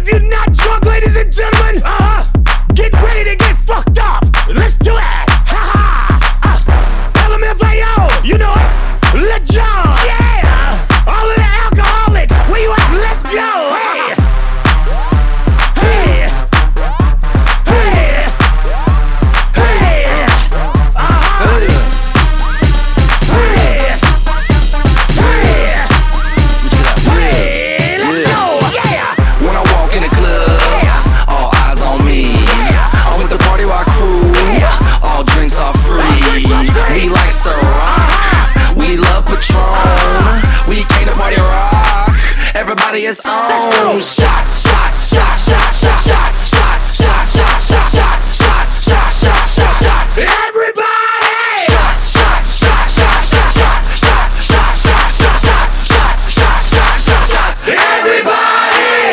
If you're not drunk, ladies and gentlemen, get ready to get fucked up. Let's do it. Ha ha. LMFAO, you know it. Let John. Yeah. All of the alcoholics. Where you at? Let's go. Hey. Hey. Hey. Hey. Hey. Hey. Hey. Let's go. Yeah. When I walk in the club, all eyes on me. I'm with the Party Rock crew, all drinks are free. We like Ciroc, we love Patron. We came to party rock, everybody is on. Shots.